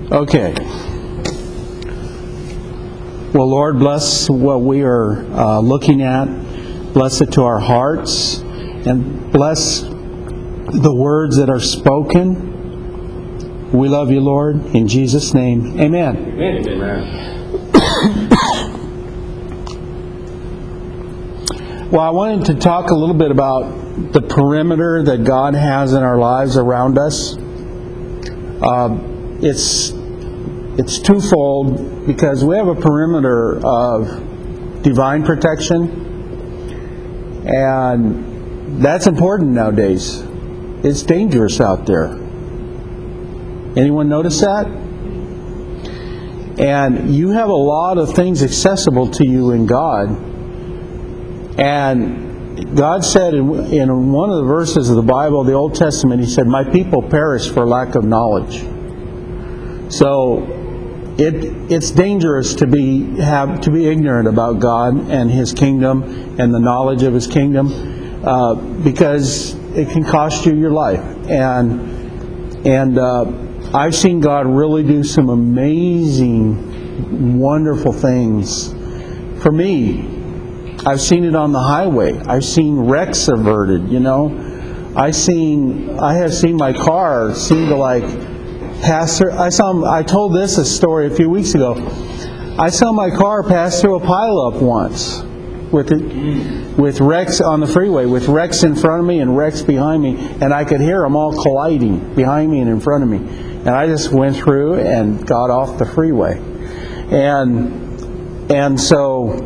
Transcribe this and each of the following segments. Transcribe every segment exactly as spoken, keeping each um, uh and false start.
Okay. Well, Lord, bless what we are uh, looking at. Bless it to our hearts. And bless the words that are spoken. We love you, Lord. In Jesus' name, amen. Amen. Amen. Well, I wanted to talk a little bit about the perimeter that God has in our lives around us. Uh, it's it's twofold, because we have a perimeter of divine protection, and that's important nowadays. It's dangerous out there. Anyone notice that? And you have a lot of things accessible to you in God. And God said in, in one of the verses of the Bible, the Old Testament, He said, "My people perish for lack of knowledge." So it it's dangerous to be have to be ignorant about God and His kingdom and the knowledge of His kingdom, uh, because it can cost you your life. And and uh, I've seen God really do some amazing, wonderful things for me. I've seen it on the highway. I've seen wrecks averted, you know. I seen I have seen my car seem to like pass through. I saw I told this a story a few weeks ago. I saw my car pass through a pileup once with it, with wrecks on the freeway, with wrecks in front of me and wrecks behind me, and I could hear them all colliding behind me and in front of me. And I just went through and got off the freeway. And and so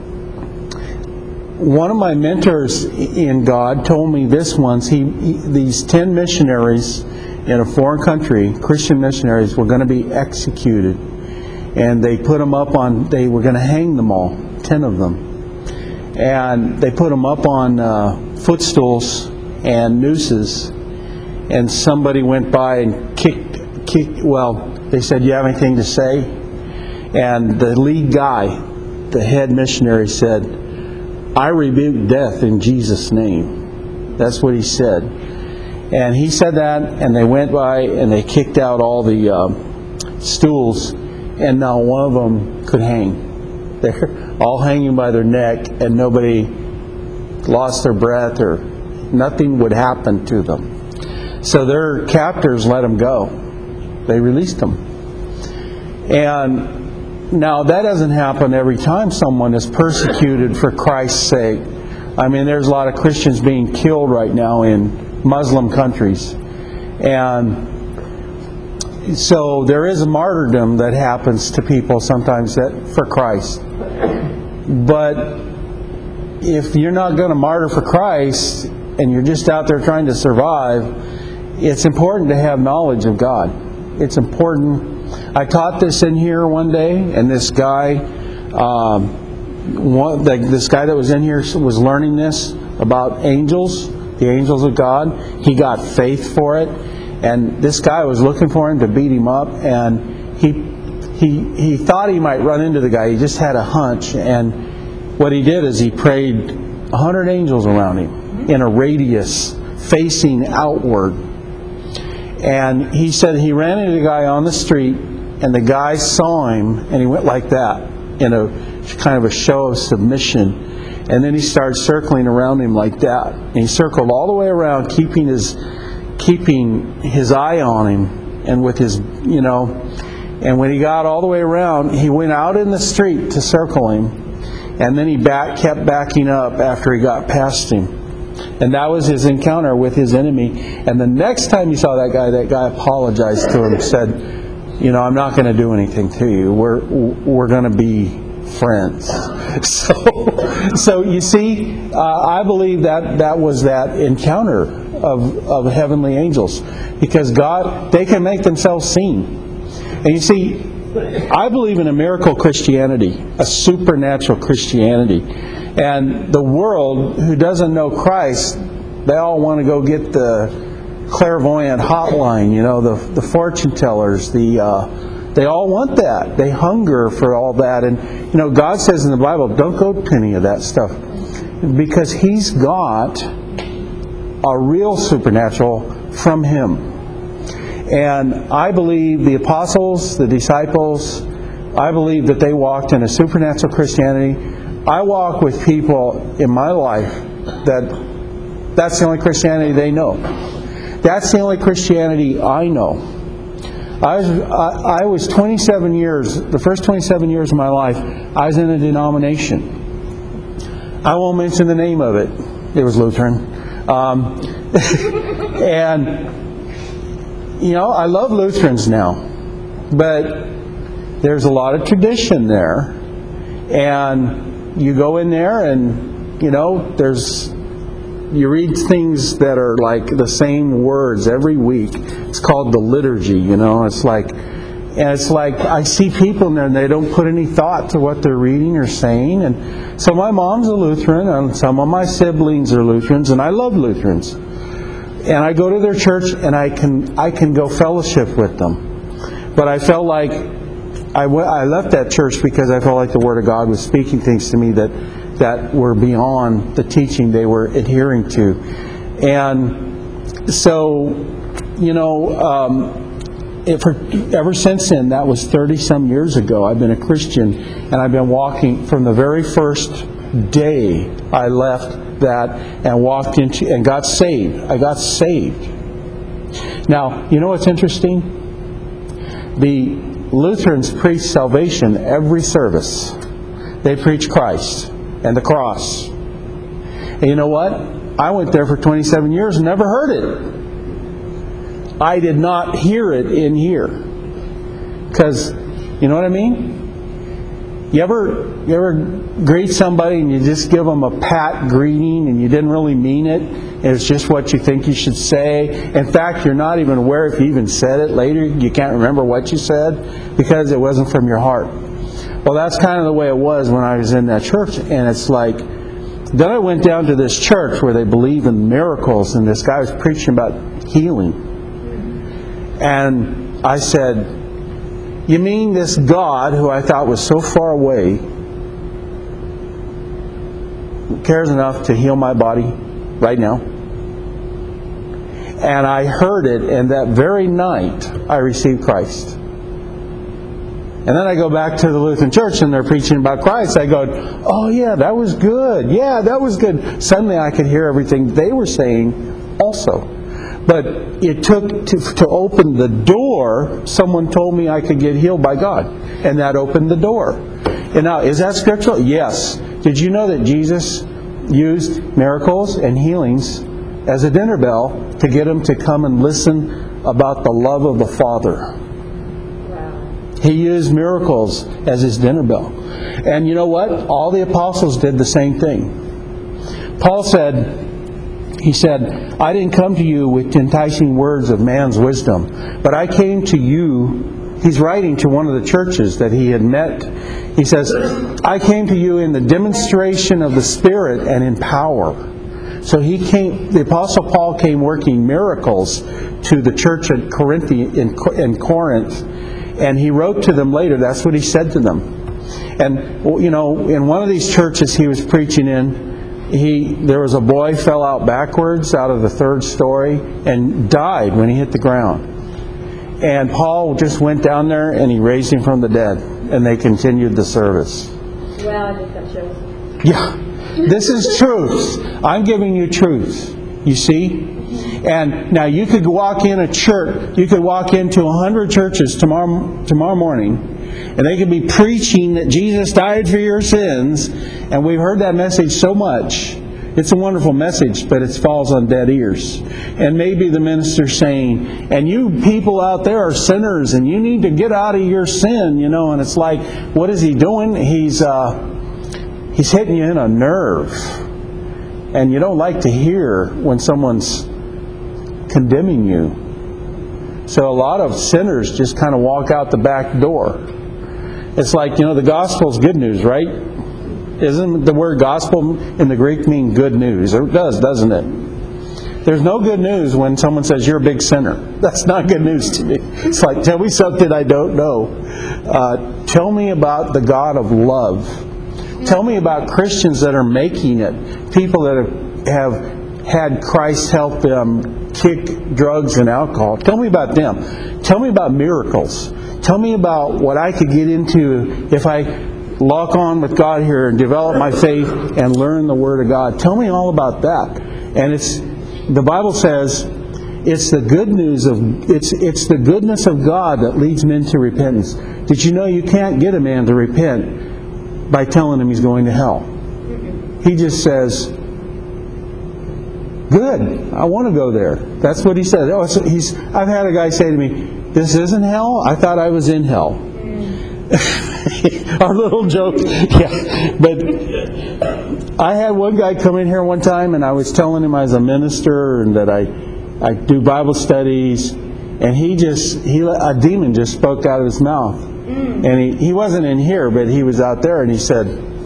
one of my mentors in God told me this once. He, he these ten missionaries in a foreign country, Christian missionaries, were going to be executed, and they put them up on. They were going to hang them all, ten of them, and they put them up on uh, footstools and nooses. And somebody went by and kicked, kicked. Well, they said, "You have anything to say?" And the lead guy, the head missionary, said, "I rebuke death in Jesus' name." That's what he said. And he said that, and they went by and they kicked out all the uh, stools, and not one of them could hang. They're all hanging by their neck, and nobody lost their breath, or nothing would happen to them. So their captors let them go. They released them. And now, that doesn't happen every time someone is persecuted for Christ's sake. I mean, there's a lot of Christians being killed right now in Muslim countries. And so there is a martyrdom that happens to people sometimes that for Christ. But if you're not going to martyr for Christ and you're just out there trying to survive, it's important to have knowledge of God. It's important. I taught this in here one day, and this guy, um, one, the, this guy that was in here was learning this about angels, the angels of God. He got faith for it, and this guy was looking for him to beat him up, and he he he thought he might run into the guy. He just had a hunch, and what he did is he prayed a hundred angels around him in a radius facing outward. And he said he ran into the guy on the street, and the guy saw him, and he went like that in a kind of a show of submission. And then he started circling around him like that. And he circled all the way around, keeping his keeping his eye on him, and with his, you know. And when he got all the way around, he went out in the street to circle him, and then he back kept backing up after he got past him. And that was his encounter with his enemy. And the next time he saw that guy, that guy apologized to him, said, "You know, I'm not going to do anything to you. We're we're going to be friends." So, so you see, uh, I believe that that was that encounter of of heavenly angels, because God, they can make themselves seen. And you see, I believe in a miracle Christianity, a supernatural Christianity. And the world who doesn't know Christ, they all want to go get the clairvoyant hotline, you know, the the fortune tellers. The uh, they all want that. They hunger for all that. And you know, God says in the Bible, don't go to any of that stuff, because He's got a real supernatural from Him. And I believe the apostles, the disciples, I believe that they walked in a supernatural Christianity. I walk with people in my life that that's the only Christianity they know. That's the only Christianity I know. I was I, I was twenty-seven years, the first twenty-seven years of my life, I was in a denomination. I won't mention the name of it. It was Lutheran. Um, and, you know, I love Lutherans now. But there's a lot of tradition there. And you go in there and, you know, there's, you read things that are like the same words every week. It's called the liturgy, you know. It's like, and it's like I see people in there and they don't put any thought to what they're reading or saying. And so my mom's a Lutheran and some of my siblings are Lutherans, and I love Lutherans. And I go to their church and I can I can go fellowship with them. But I felt like I, w- I left that church because I felt like the Word of God was speaking things to me that that were beyond the teaching they were adhering to. And so, you know, um, If, ever since then, that was thirty-some years ago, I've been a Christian, and I've been walking from the very first day I left that and walked into and got saved. I got saved. Now, you know what's interesting? The Lutherans preach salvation every service. They preach Christ and the cross. And you know what? I went there for twenty-seven years and never heard it. I did not hear it in here. Because, you know what I mean? You ever you ever greet somebody and you just give them a pat greeting and you didn't really mean it? It's just what you think you should say. In fact, you're not even aware if you even said it later. You can't remember what you said because it wasn't from your heart. Well, that's kind of the way it was when I was in that church. And it's like, then I went down to this church where they believe in miracles, and this guy was preaching about healing. And I said, you mean this God, who I thought was so far away, cares enough to heal my body right now? And I heard it, and that very night, I received Christ. And then I go back to the Lutheran church, and they're preaching about Christ. I go, oh yeah, that was good. Yeah, that was good. Suddenly I could hear everything they were saying also. But it took to, to open the door, someone told me I could get healed by God. And that opened the door. And now, is that scriptural? Yes. Did you know that Jesus used miracles and healings as a dinner bell to get them to come and listen about the love of the Father? Wow. He used miracles as his dinner bell. And you know what? All the apostles did the same thing. Paul said, He said, I didn't come to you with enticing words of man's wisdom, but I came to you. He's writing to one of the churches that he had met. He says, I came to you in the demonstration of the Spirit and in power. So he came. The Apostle Paul came working miracles to the church at Corinth, in, in Corinth, and he wrote to them later. That's what he said to them. And, you know, in one of these churches he was preaching in, He there was a boy fell out backwards out of the third story and died when he hit the ground. And Paul just went down there and he raised him from the dead, and they continued the service. Well, I just got chills. Yeah, this is truth. I'm giving you truth. You see? And now you could walk in a church. You could walk into a hundred churches tomorrow tomorrow morning, and they could be preaching that Jesus died for your sins. And we've heard that message so much. It's a wonderful message, but it falls on dead ears. And maybe the minister's saying, and you people out there are sinners, and you need to get out of your sin, you know. And it's like, what is he doing? He's uh, he's hitting you in a nerve. And you don't like to hear when someone's condemning you. So a lot of sinners just kind of walk out the back door. It's like, you know, the gospel's good news, right? Isn't the word gospel in the Greek mean good news? It does, doesn't it? There's no good news when someone says you're a big sinner. That's not good news to me. It's like, tell me something I don't know. Uh, tell me about the God of love. Tell me about Christians that are making it. People that have, have had Christ help them kick drugs and alcohol. Tell me about them. Tell me about miracles. Tell me about what I could get into if I lock on with God here and develop my faith and learn the Word of God. Tell me all about that. And it's the Bible says it's the good news of it's it's the goodness of God that leads men to repentance. Did you know you can't get a man to repent by telling him he's going to hell? He just says, "Good, I want to go there." That's what he said. Oh, so he's. I've had a guy say to me, "This isn't hell? I thought I was in hell." Our little joke. Yeah. But I had one guy come in here one time, and I was telling him I was a minister and that I, I do Bible studies, and he just he a demon just spoke out of his mouth, mm. and he, he wasn't in here, but he was out there, and he said,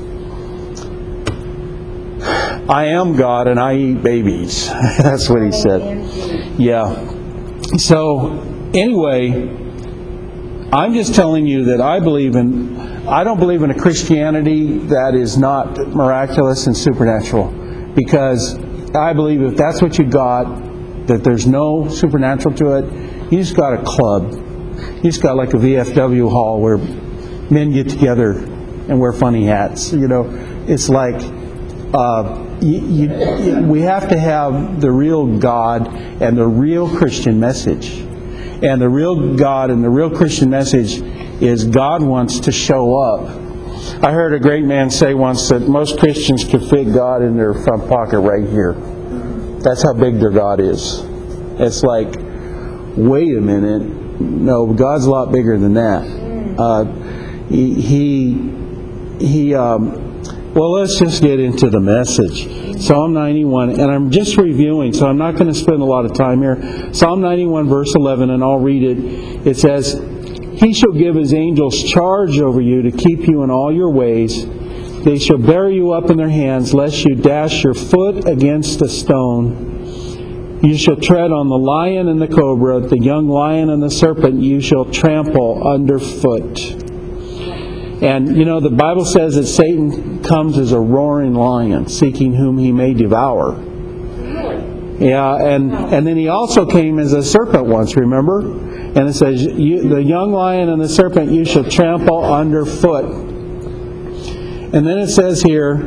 "I am God and I eat babies." That's what he said. Yeah. So anyway, I'm just telling you that I believe in, I don't believe in a Christianity that is not miraculous and supernatural. Because I believe if that's what you got, that there's no supernatural to it, you just got a club. You just got like a V F W hall where men get together and wear funny hats. You know, it's like, uh, you, you, we have to have the real God and the real Christian message. And the real God and the real Christian message is God wants to show up. I heard a great man say once that most Christians can fit God in their front pocket right here. That's how big their God is. It's like, wait a minute. No, God's a lot bigger than that. Uh, he, he, he um, well, let's just get into the message. Psalm ninety-one, and I'm just reviewing, so I'm not going to spend a lot of time here. Psalm ninety-one, verse eleven, and I'll read it. It says, "He shall give His angels charge over you to keep you in all your ways. They shall bear you up in their hands, lest you dash your foot against a stone. You shall tread on the lion and the cobra, the young lion and the serpent you shall trample underfoot." And, you know, the Bible says that Satan comes as a roaring lion, seeking whom he may devour. Yeah, and, and then he also came as a serpent once, remember? And it says, you, the young lion and the serpent you shall trample underfoot. And then it says here,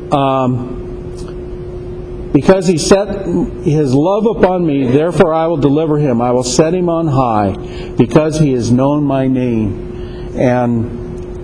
um, because he set his love upon me, therefore I will deliver him. I will set him on high, because he has known my name. And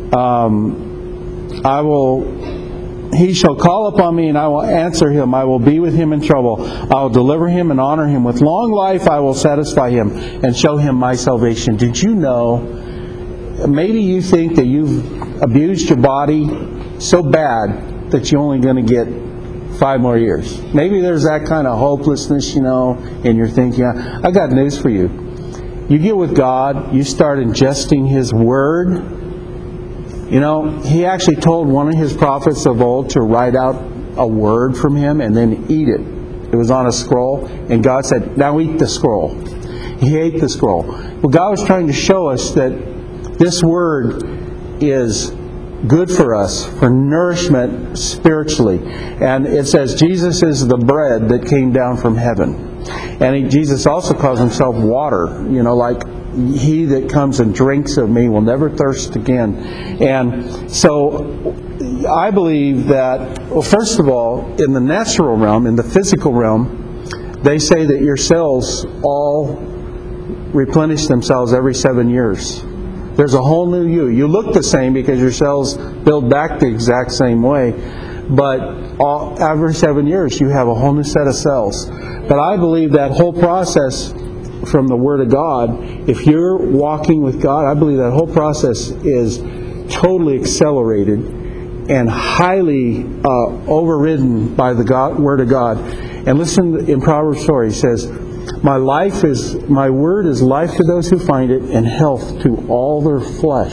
Um, I will, he shall call upon me and I will answer him. I will be with him in trouble. I will deliver him and honor him. With long life I will satisfy him and show him my salvation. Did you know, maybe you think that you've abused your body so bad that you're only going to get five more years. Maybe there's that kind of hopelessness, you know, and you're thinking, I got news for you. You get with God, you start ingesting His Word. You know, He actually told one of His prophets of old to write out a word from Him and then eat it. It was on a scroll, and God said, "Now eat the scroll." He ate the scroll. Well, God was trying to show us that this Word is good for us, for nourishment spiritually. And it says Jesus is the bread that came down from heaven. And he, Jesus also calls Himself water, you know, like, "He that comes and drinks of me will never thirst again." And so I believe that, well, first of all, in the natural realm, in the physical realm, they say that your cells all replenish themselves every seven years. There's a whole new you. You look the same because your cells build back the exact same way. But all, every seven years you have a whole new set of cells. But I believe that whole process from the Word of God, if you're walking with God, I believe that whole process is totally accelerated and highly uh, overridden by the God, Word of God. And listen, in Proverbs four, he says, My life is, my word is life to those who find it, and health to all their flesh.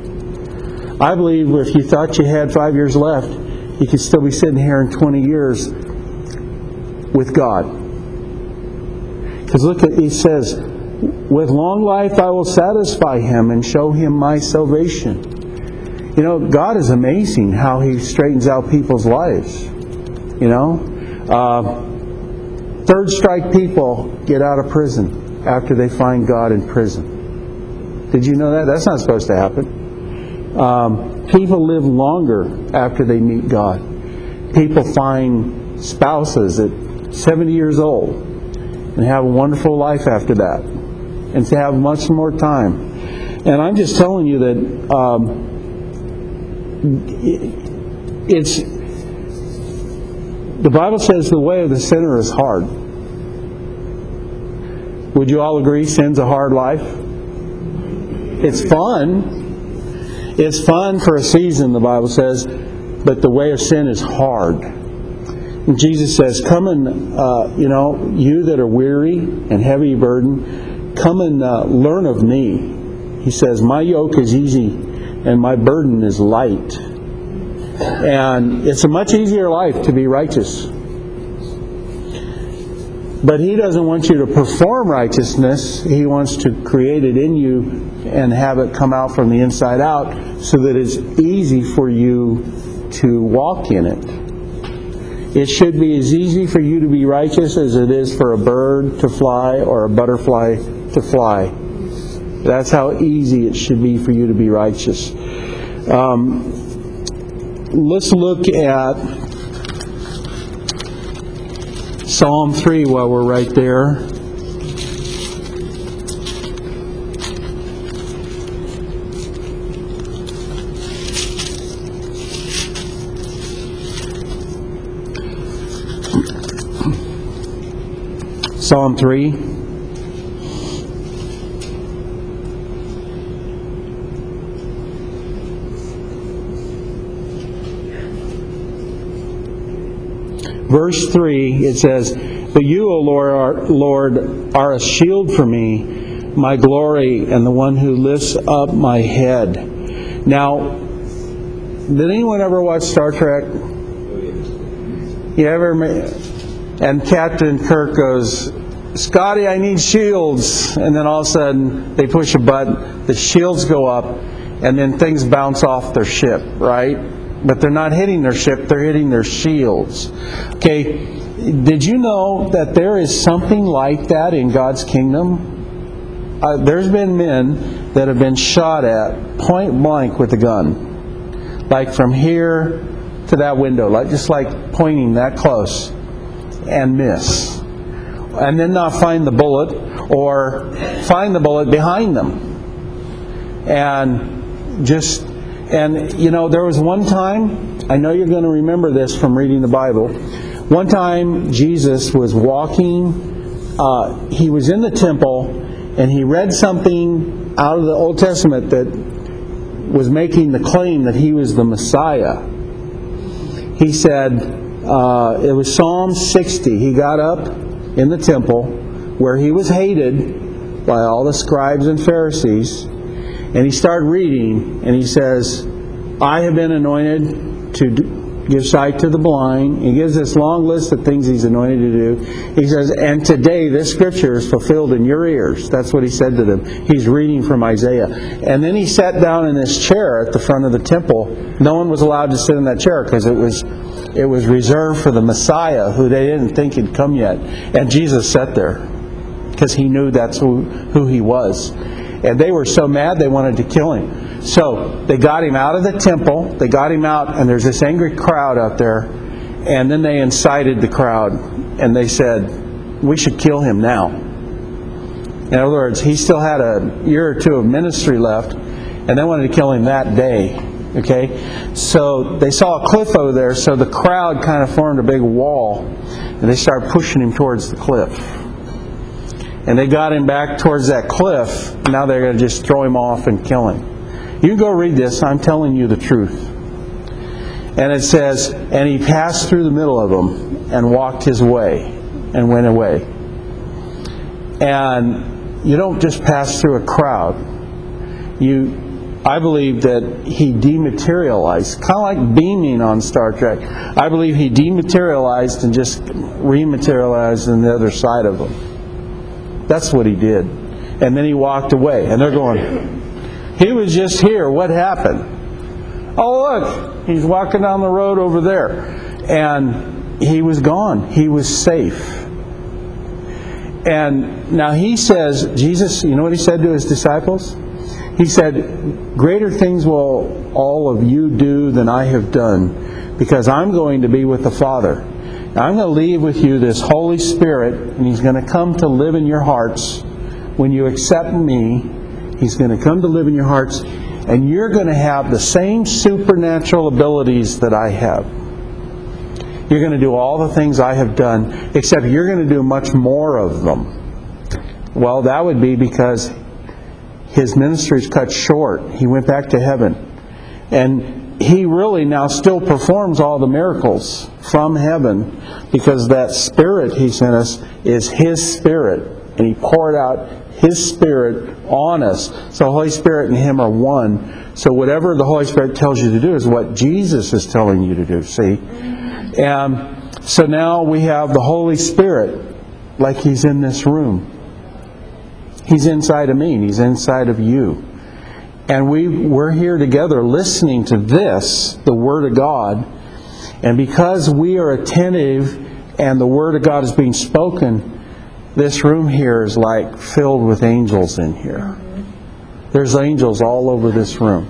I believe if you thought you had five years left, you could still be sitting here in twenty years with God. Because look, at he says, with long life I will satisfy him and show him my salvation. You know, God is amazing how He straightens out people's lives. You know, uh, Third strike people get out of prison after they find God in prison. Did you know that? That's not supposed to happen. Um, people live longer after they meet God. People find spouses at seventy years old and have a wonderful life after that, and to have much more time. And I'm just telling you that um, it's the Bible says the way of the sinner is hard. Would you all agree sin's a hard life? It's fun. It's fun for a season, the Bible says, but the way of sin is hard. And Jesus says, come and, uh, you know, you that are weary and heavy burdened, come and uh, learn of me. He says, my yoke is easy and my burden is light. And it's a much easier life to be righteous. But He doesn't want you to perform righteousness. He wants to create it in you and have it come out from the inside out so that it's easy for you to walk in it. It should be as easy for you to be righteous as it is for a bird to fly or a butterfly to fly. That's how easy it should be for you to be righteous. Um, let's look at Psalm three while we're right there. Psalm three. Verse three, it says, but you, O Lord, are, Lord, are a shield for me, my glory, and the one who lifts up my head. Now, did anyone ever watch Star Trek? You ever? And Captain Kirk goes, Scotty, I need shields. And then all of a sudden, they push a button, the shields go up, and then things bounce off their ship, right? But they're not hitting their ship, they're hitting their shields. Okay, did you know that there is something like that in God's kingdom? Uh, there's been men that have been shot at point blank with a gun. Like from here to that window, like just like pointing that close, and miss. And then not find the bullet, or find the bullet behind them. And just... And, you know, there was one time, I know you're going to remember this from reading the Bible. One time, Jesus was walking, uh, he was in the temple, and he read something out of the Old Testament that was making the claim that he was the Messiah. He said, uh, it was Psalm sixty. He got up in the temple, where he was hated by all the scribes and Pharisees, and he started reading, and he says, I have been anointed to give sight to the blind. He gives this long list of things he's anointed to do. He says, and today this scripture is fulfilled in your ears. That's what he said to them. He's reading from Isaiah. And then he sat down in this chair at the front of the temple. No one was allowed to sit in that chair because it was it was reserved for the Messiah, who they didn't think had come yet. And Jesus sat there because he knew that's who, who he was. And they were so mad they wanted to kill him. So they got him out of the temple. They got him out, and there's this angry crowd out there. And then they incited the crowd, and they said, we should kill him now. In other words, he still had a year or two of ministry left, and they wanted to kill him that day. Okay? So they saw a cliff over there, so the crowd kind of formed a big wall, and they started pushing him towards the cliff. And they got him back towards that cliff. Now they're going to just throw him off and kill him. You can go read this. I'm telling you the truth. And it says, and he passed through the middle of them and walked his way and went away. And you don't just pass through a crowd. You, I believe that he dematerialized, kind of like beaming on Star Trek. I believe he dematerialized and just rematerialized on the other side of them. That's what he did. And then he walked away. And they're going, he was just here. What happened? Oh, look, he's walking down the road over there. And he was gone. He was safe. And now he says, Jesus, you know what he said to his disciples? He said, greater things will all of you do than I have done, because I'm going to be with the Father. Now, I'm going to leave with you this Holy Spirit, and He's going to come to live in your hearts. When you accept me, He's going to come to live in your hearts, and you're going to have the same supernatural abilities that I have. You're going to do all the things I have done, except you're going to do much more of them. Well, that would be because His ministry is cut short. He went back to heaven. And He really now still performs all the miracles from heaven, because that Spirit He sent us is His Spirit. And He poured out His Spirit on us. So the Holy Spirit and Him are one. So whatever the Holy Spirit tells you to do is what Jesus is telling you to do, see? And so now we have the Holy Spirit like He's in this room. He's inside of me and He's inside of you. And we, we're here together listening to this, the Word of God. And because we are attentive and the Word of God is being spoken, this room here is like filled with angels in here. There's angels all over this room.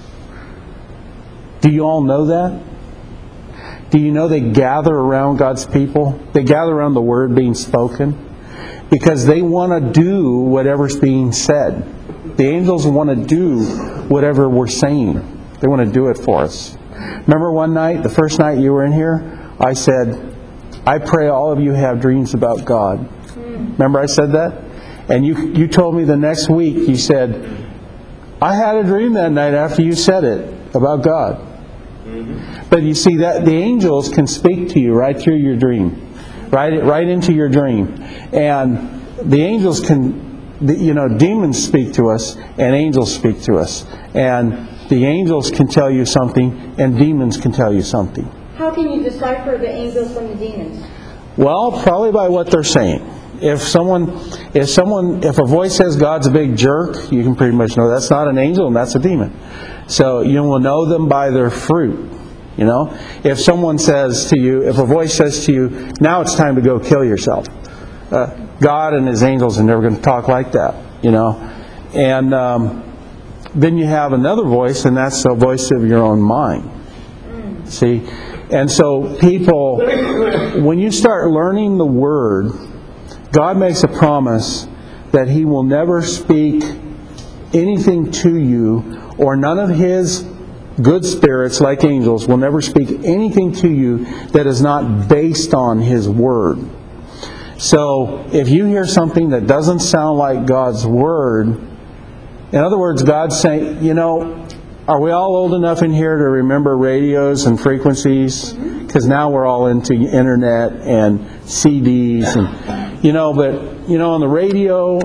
Do you all know that? Do you know they gather around God's people? They gather around the Word being spoken because they want to do whatever's being said. The angels want to do whatever we're saying. They want to do it for us. Remember one night, the first night you were in here, I said, I pray all of you have dreams about God. Remember I said that? And you you told me the next week, you said, I had a dream that night after you said it about God. But you see, that the angels can speak to you right through your dream, right, right into your dream. And the angels can, you know, demons speak to us and angels speak to us. And the angels can tell you something and demons can tell you something. How can you decipher the angels from the demons? Well, probably by what they're saying. If someone, if someone, if a voice says God's a big jerk, you can pretty much know that's not an angel and that's a demon. So you will know them by their fruit. You know, if someone says to you, if a voice says to you, now it's time to go kill yourself. Uh, God and His angels are never going to talk like that. You know, and um, then you have another voice, and that's the voice of your own mind. See, and so people, when you start learning the Word, God makes a promise that He will never speak anything to you, or none of His good spirits, like angels, will never speak anything to you that is not based on His Word. So, if you hear something that doesn't sound like God's Word, in other words, God's saying, you know, are we all old enough in here to remember radios and frequencies? Because now we're all into internet and C Ds and, you know, but, you know, on the radio,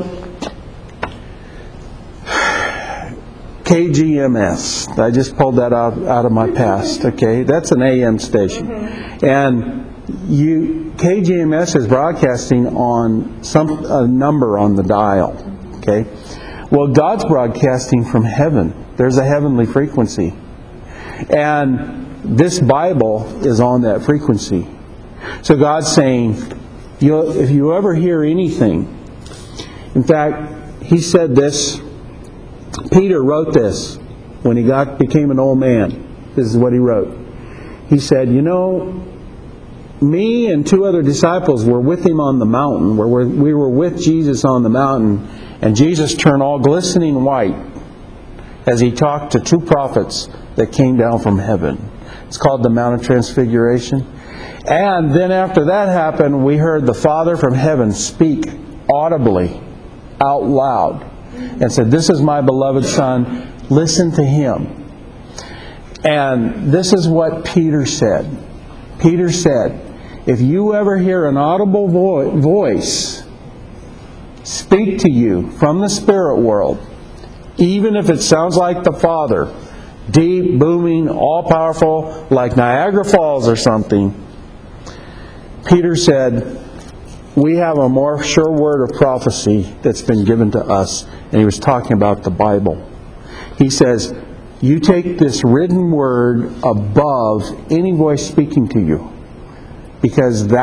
K G M S. I just pulled that out, out of my past, okay? That's an A M station. And you K G M S is broadcasting on some a number on the dial, okay? Well, God's broadcasting from heaven. There's a heavenly frequency. And this Bible is on that frequency. So God's saying, you'll, if you ever hear anything, in fact, He said this, Peter wrote this when he got became an old man. This is what he wrote. He said, you know, me and two other disciples were with Him on the mountain, where we were with Jesus on the mountain, and Jesus turned all glistening white as He talked to two prophets that came down from heaven. It's called the Mount of Transfiguration. And then after that happened, we heard the Father from heaven speak audibly, out loud, and said, this is my beloved Son, listen to Him. And this is what Peter said. Peter said, if you ever hear an audible vo- voice speak to you from the spirit world, even if it sounds like the Father, deep, booming, all-powerful, like Niagara Falls or something, Peter said, we have a more sure word of prophecy that's been given to us. And he was talking about the Bible. He says, you take this written word above any voice speaking to you, because that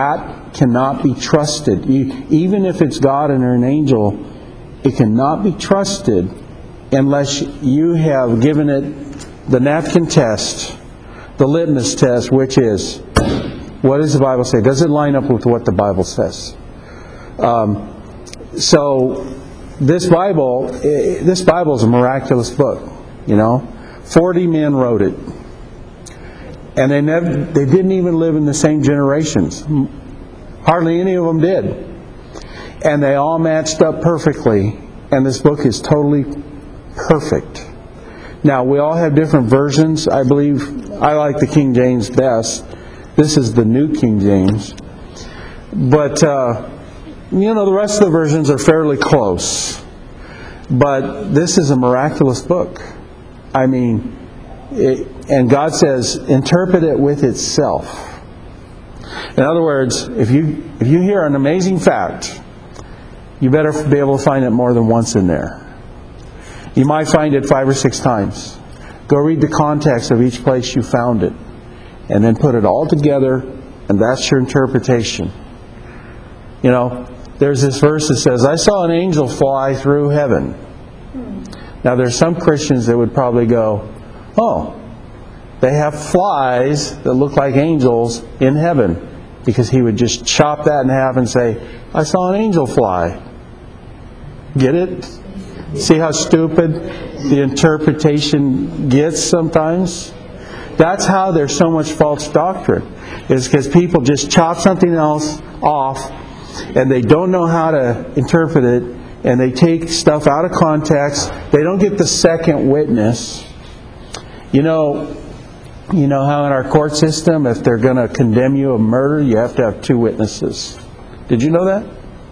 cannot be trusted. You, even if it's God and an angel, it cannot be trusted unless you have given it the napkin test, the litmus test, which is, what does the Bible say? Does it line up with what the Bible says? Um, so this Bible, this Bible is a miraculous book. You know, forty men wrote it, and they never, they didn't even live in the same generations. Hardly any of them did, and they all matched up perfectly. And this book is totally perfect. Now, we all have different versions. I believe I like the King James best. This is the New King James. But, uh, you know, the rest of the versions are fairly close. But this is a miraculous book. I mean, it, and God says, interpret it with itself. In other words, if you if you hear an amazing fact, you better be able to find it more than once in there. You might find it five or six times. Go read the context of each place you found it, and then put it all together, and that's your interpretation. You know, there's this verse that says, I saw an angel fly through heaven. Now, there's some Christians that would probably go, oh, they have flies that look like angels in heaven. Because he would just chop that in half and say, I saw an angel fly. Get it? See how stupid the interpretation gets sometimes? That's how there's so much false doctrine. It's because people just chop something else off and they don't know how to interpret it, and they take stuff out of context. They don't get the second witness. You know, you know how in our court system, if they're going to condemn you of murder, you have to have two witnesses. Did you know that?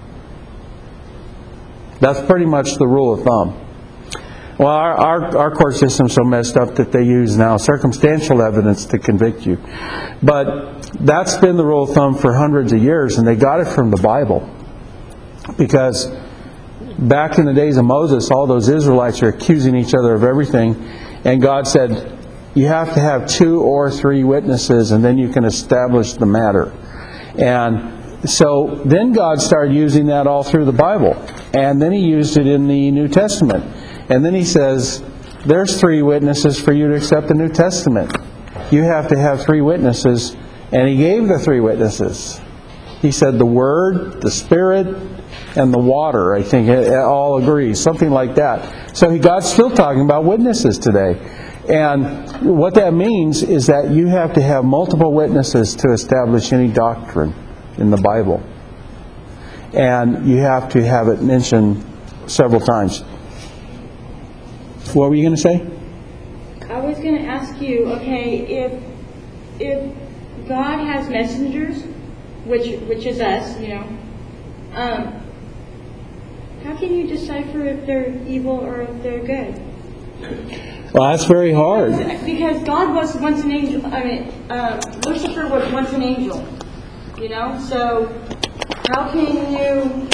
That's pretty much the rule of thumb. Well, our, our, our court system's so messed up that they use now circumstantial evidence to convict you. But that's been the rule of thumb for hundreds of years, and they got it from the Bible. Because back in the days of Moses, all those Israelites are accusing each other of everything, and God said, you have to have two or three witnesses, and then you can establish the matter. And so then God started using that all through the Bible. And then He used it in the New Testament. And then He says, there's three witnesses for you to accept the New Testament. You have to have three witnesses. And He gave the three witnesses. He said the Word, the Spirit, and the water. I think it all agrees. Something like that. So God's still talking about witnesses today. And what that means is that you have to have multiple witnesses to establish any doctrine in the Bible. And you have to have it mentioned several times. What were you going to say? I was going to ask you, okay, if if God has messengers, which which is us, you know, um, how can you decipher if they're evil or if they're good? Well, that's very hard. Because God was once an angel. I mean, uh, Lucifer was once an angel. You know, so how can you,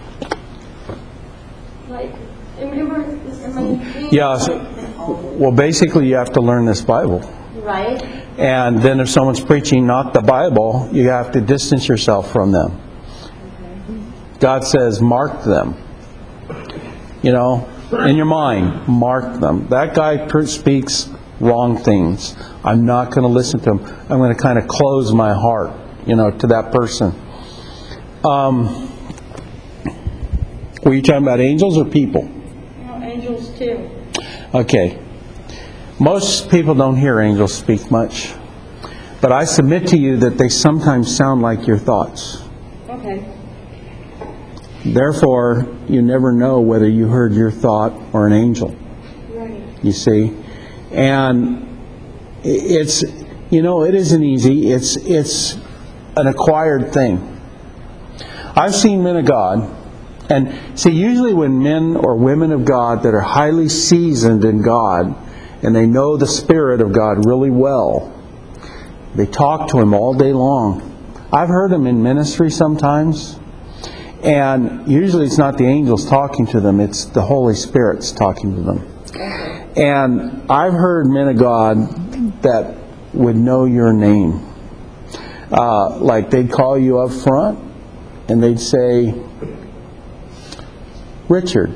like, remember? Am I Yeah. Well, basically, you have to learn this Bible. Right. And then, if someone's preaching not the Bible, you have to distance yourself from them. Okay. God says, mark them. You know. In your mind, mark them. That guy speaks wrong things. I'm not going to listen to him. I'm going to kind of close my heart, you know, to that person. Um, were you talking about angels or people? No, angels too. Okay. Most people don't hear angels speak much. But I submit to you that they sometimes sound like your thoughts. Okay. Therefore, you never know whether you heard your thought or an angel. Right. You see? And it's, you know, it isn't easy. It's it's an acquired thing. I've seen men of God, and see, usually when men or women of God that are highly seasoned in God, and they know the Spirit of God really well, they talk to Him all day long. I've heard them in ministry sometimes. And usually it's not the angels talking to them, it's the Holy Spirit's talking to them. And I've heard men of God that would know your name. Uh, like they'd call you up front and they'd say, Richard.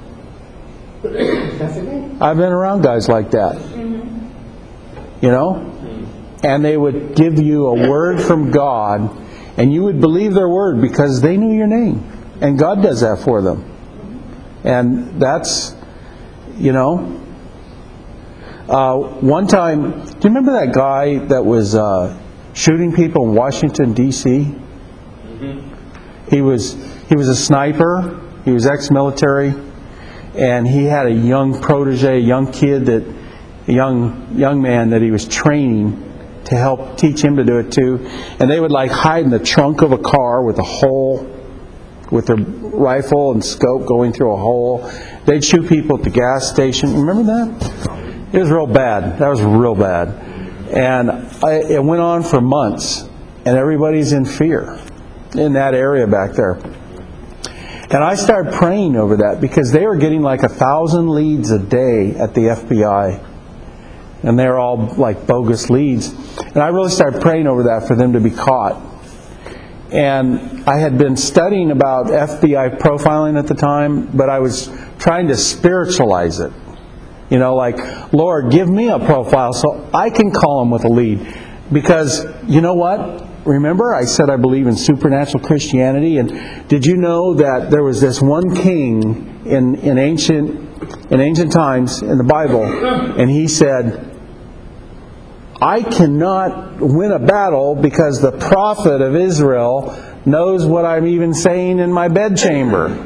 I've been around guys like that. You know? And they would give you a word from God, and you would believe their word because they knew your name. And God does that for them. And that's, you know. Uh, one time, do you remember that guy that was uh, shooting people in Washington, D C? Mm-hmm. He was he was a sniper. He was ex-military, and he had a young protege, a young kid that, a young young man that he was training to help teach him to do it too. And they would like hide in the trunk of a car with a hole, with their rifle and scope going through a hole. They'd shoot people at the gas station. Remember that? It was real bad. That was real bad. And I, it went on for months, and everybody's in fear in that area back there. And I started praying over that because they were getting like a thousand leads a day at the F B I. And they're all like bogus leads. And I really started praying over that for them to be caught. And I had been studying about F B I profiling at the time, but I was trying to spiritualize it. You know, like, Lord, give me a profile so I can call them with a lead. Because, you know what? Remember, I said I believe in supernatural Christianity. And did you know that there was this one king in, in ancient in ancient times in the Bible, and he said, I cannot win a battle because the prophet of Israel knows what I'm even saying in my bedchamber.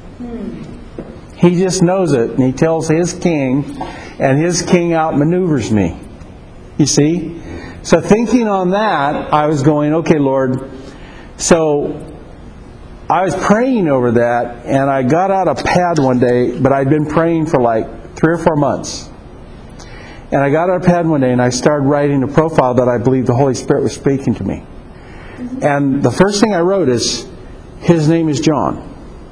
He just knows it, and he tells his king, and his king outmaneuvers me. You see? So thinking on that, I was going, okay, Lord. So I was praying over that, and I got out a pad one day, but I'd been praying for like three or four months. And I got out a pad one day, and I started writing a profile that I believed the Holy Spirit was speaking to me. And the first thing I wrote is, his name is John.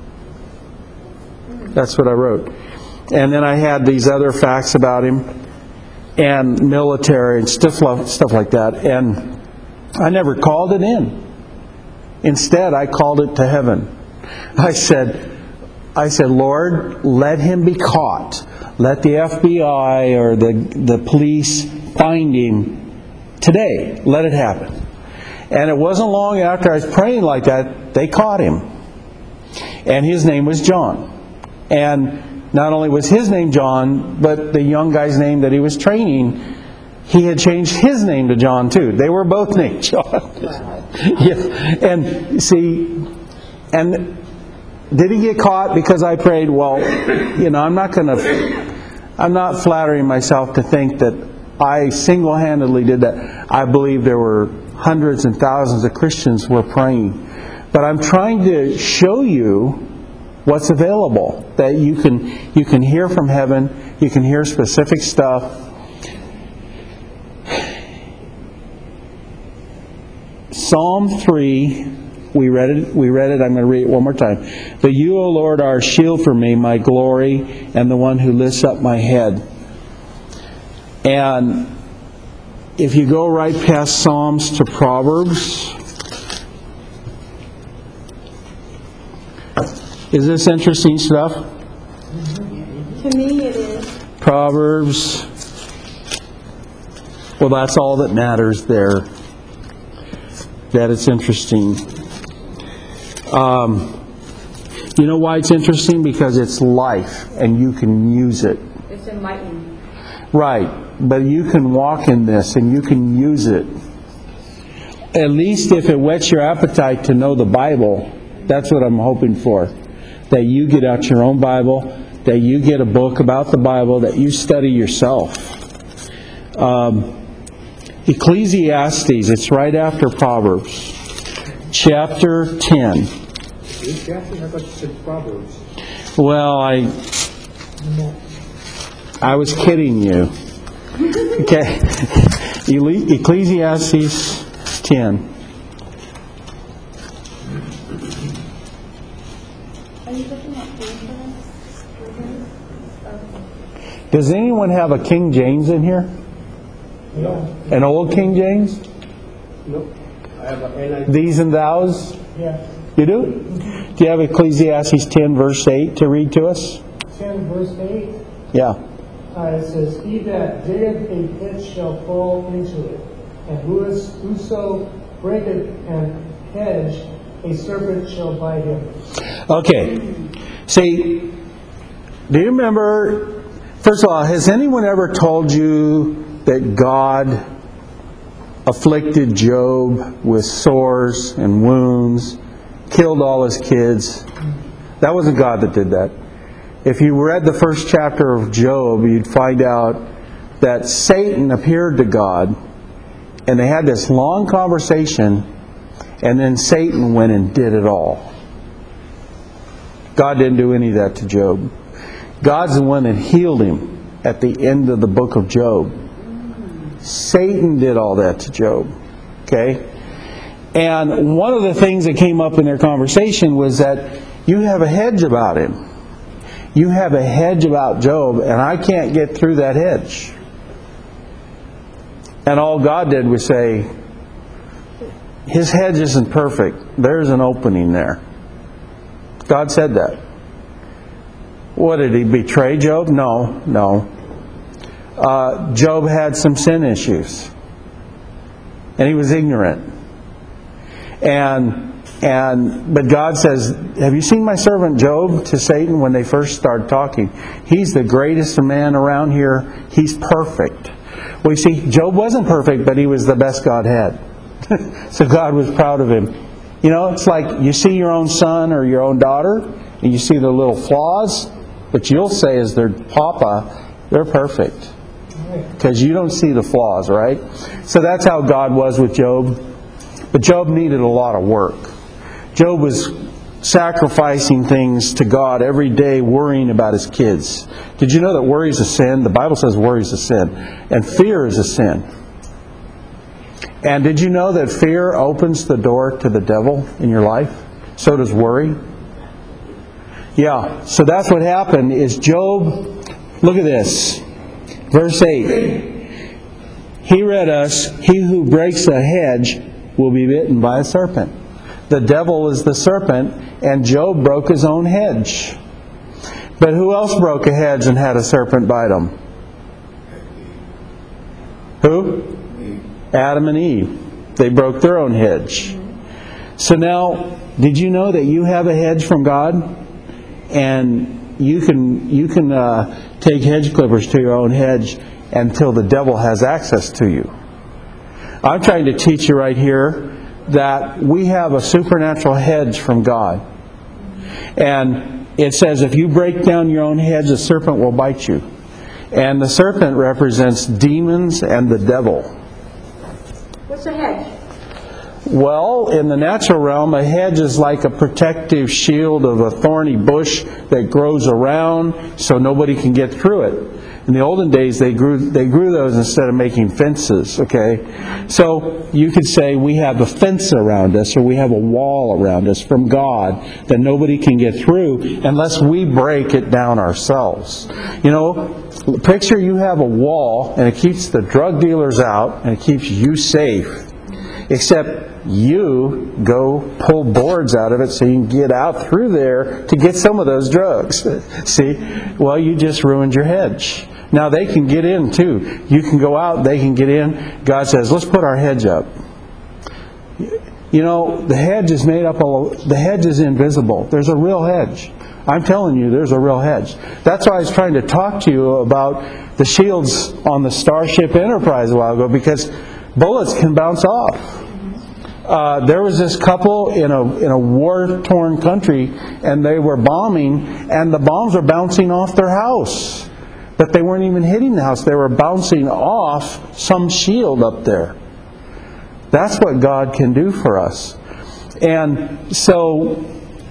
That's what I wrote. And then I had these other facts about him, and military and stuff, stuff like that. And I never called it in. Instead, I called it to heaven. I said, I said, Lord, let him be caught. Let the F B I or the, the police find him today. Let it happen. And it wasn't long after I was praying like that, they caught him. And his name was John. And not only was his name John, but the young guy's name that he was training, he had changed his name to John too. They were both named John. Yeah. And see, and did he get caught because I prayed? Well, you know, I'm not going to, I'm not flattering myself to think that I single-handedly did that. I believe there were hundreds and thousands of Christians were praying. But I'm trying to show you what's available, that you can you can hear from heaven, you can hear specific stuff. Psalm three, we read it, we read it, I'm going to read it one more time. But you, O Lord, are a shield for me, my glory, and the one who lifts up my head. And if you go right past Psalms to Proverbs, is this interesting stuff? To me it is. Proverbs. Well, that's all that matters there. That it's interesting. Um, you know why it's interesting? Because it's life and you can use it. It's enlightening. Right. But you can walk in this and you can use it. At least if it whets your appetite to know the Bible, that's what I'm hoping for. That you get out your own Bible, that you get a book about the Bible, that you study yourself. Um, Ecclesiastes, it's right after Proverbs, chapter ten. Well, I I was kidding you. Okay, Ecclesiastes ten. Does anyone have a King James in here? No. An old King James? No. I have a N I V. These and thous? Yeah. You do? Do you have Ecclesiastes ten, verse eight to read to us? ten, verse eight. Yeah. Uh, it says, "He that diggeth a pit shall fall into it, and who is, whoso breaketh an hedge, a serpent shall bite him." Okay. See, do you remember, first of all, has anyone ever told you that God afflicted Job with sores and wounds, killed all his kids? That wasn't God that did that. If you read the first chapter of Job, you'd find out that Satan appeared to God, and they had this long conversation, and then Satan went and did it all. God didn't do any of that to Job. God's the one that healed him at the end of the book of Job. Satan did all that to Job. Okay? And one of the things that came up in their conversation was that you have a hedge about him. You have a hedge about Job, and I can't get through that hedge. And all God did was say, his hedge isn't perfect. There's an opening there. God said that. What, did he betray Job? No, no. Uh, Job had some sin issues. And he was ignorant. And and but God says, have you seen my servant Job to Satan when they first started talking? He's the greatest man around here. He's perfect. Well, you see, Job wasn't perfect, but he was the best God had. So God was proud of him. You know, it's like you see your own son or your own daughter, and you see their little flaws, but you'll say as their papa, they're perfect. Because you don't see the flaws, right? So that's how God was with Job. But Job needed a lot of work. Job was sacrificing things to God every day, worrying about his kids. Did you know that worry is a sin? The Bible says worry is a sin. And fear is a sin. And did you know that fear opens the door to the devil in your life? So does worry. Yeah, so that's what happened is Job, look at this. Verse eight. He read us, he who breaks a hedge will be bitten by a serpent. The devil is the serpent, and Job broke his own hedge. But who else broke a hedge and had a serpent bite him? Who? Adam and Eve. They broke their own hedge. So now, did you know that you have a hedge from God? And you can you can uh, take hedge clippers to your own hedge until the devil has access to you. I'm trying to teach you right here that we have a supernatural hedge from God. And it says if you break down your own hedge, the serpent will bite you. And the serpent represents demons and the devil. What's a hedge? Well, in the natural realm, a hedge is like a protective shield of a thorny bush that grows around so nobody can get through it. In the olden days, they grew they grew those instead of making fences, okay? So you could say we have a fence around us, or we have a wall around us from God that nobody can get through unless we break it down ourselves. You know, picture you have a wall, and it keeps the drug dealers out, and it keeps you safe. Except you go pull boards out of it so you can get out through there to get some of those drugs. See? Well, you just ruined your hedge. Now they can get in too. You can go out, they can get in. God says, let's put our hedge up. You know, the hedge is made up of, the hedge is invisible. There's a real hedge. I'm telling you, there's a real hedge. That's why I was trying to talk to you about the shields on the Starship Enterprise a while ago, because bullets can bounce off. Uh, there was this couple in a in a war-torn country, and they were bombing, and the bombs were bouncing off their house. But they weren't even hitting the house. They were bouncing off some shield up there. That's what God can do for us. And so,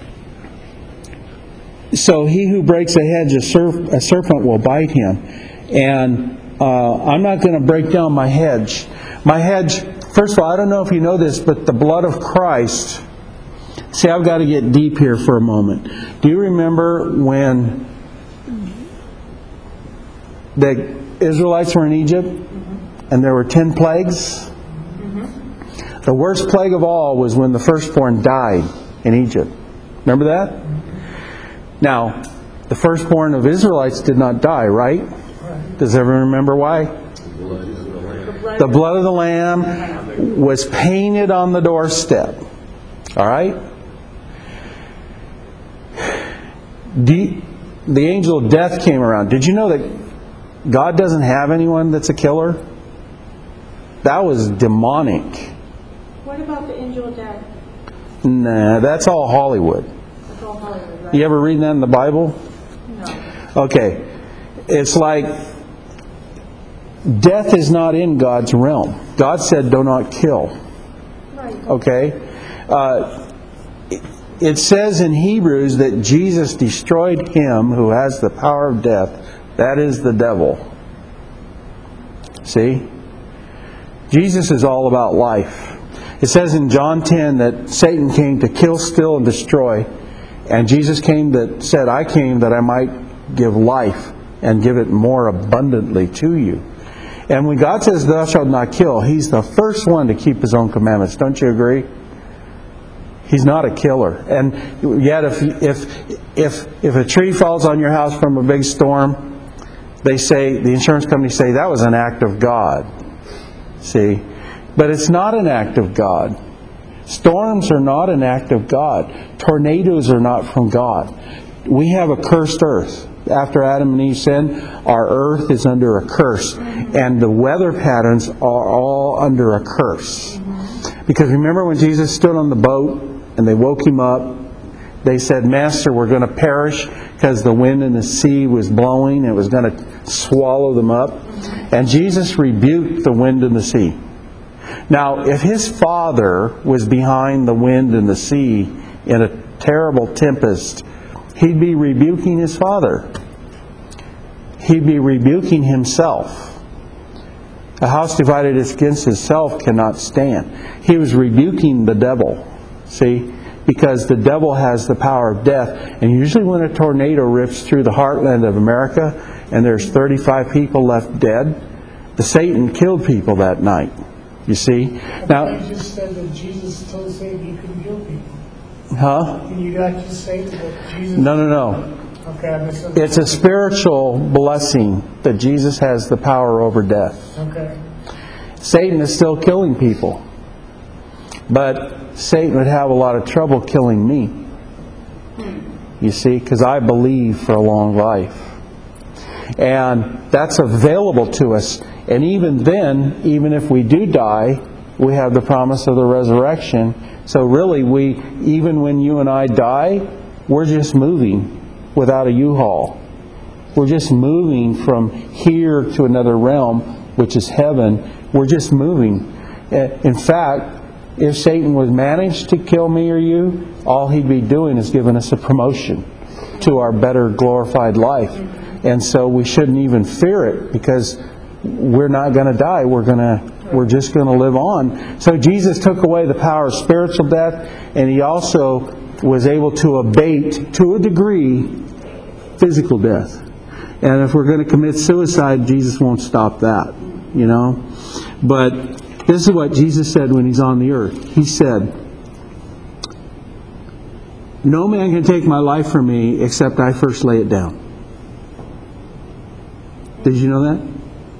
so he who breaks a hedge, a, serp, a serpent will bite him. And uh, I'm not going to break down my hedge. My hedge, first of all, I don't know if you know this, but the blood of Christ. See, I've got to get deep here for a moment. Do you remember when the Israelites were in Egypt and there were ten plagues? The worst plague of all was when the firstborn died in Egypt. Remember that? Now, the firstborn of Israelites did not die, right? Does everyone remember why? The blood of the Lamb was painted on the doorstep. All right? The, the angel of death came around. Did you know that God doesn't have anyone that's a killer? That was demonic. What about the angel of death? Nah, that's all Hollywood. That's all Hollywood, right? You ever read that in the Bible? No. Okay. It's like death is not in God's realm. God said, do not kill. Right. Okay? Uh, it, it says in Hebrews that Jesus destroyed him who has the power of death. That is the devil. See? Jesus is all about life. It says in John ten that Satan came to kill, steal, and destroy. And Jesus came that said, I came that I might give life and give it more abundantly to you. And when God says, thou shalt not kill, He's the first one to keep His own commandments. Don't you agree? He's not a killer. And yet if if if if a tree falls on your house from a big storm, they say, the insurance companies say, that was an act of God. See? But it's not an act of God. Storms are not an act of God. Tornadoes are not from God. We have a cursed earth. After Adam and Eve sinned, our earth is under a curse. And the weather patterns are all under a curse. Because remember when Jesus stood on the boat and they woke Him up, they said, Master, we're going to perish because the wind and the sea was blowing. It was going to swallow them up. And Jesus rebuked the wind and the sea. Now, if His Father was behind the wind and the sea in a terrible tempest, He'd be rebuking His Father. He'd be rebuking Himself. A house divided against itself cannot stand. He was rebuking the devil. See? Because the devil has the power of death. And usually when a tornado rips through the heartland of America and there's thirty-five people left dead, the Satan killed people that night. You see? Now, you just said that Jesus told Satan he couldn't kill people. huh? Can you not just say that Jesus... No, no, no. Okay, I misunderstood. It's a spiritual blessing that Jesus has the power over death. Okay. Satan is still killing people. But Satan would have a lot of trouble killing me. You see, because I believe for a long life. And that's available to us. And even then, even if we do die, we have the promise of the resurrection. So really, we, even when you and I die, we're just moving without a U-Haul. We're just moving from here to another realm, which is heaven. We're just moving. In fact, if Satan was managed to kill me or you, all he'd be doing is giving us a promotion to our better glorified life. And so we shouldn't even fear it, because we're not going to die. We're going to we're just going to live on. So Jesus took away the power of spiritual death, and He also was able to abate, to a degree, physical death. And if we're going to commit suicide, Jesus won't stop that, you know. But this is what Jesus said when He's on the earth. He said, no man can take my life from me except I first lay it down. Did you know that?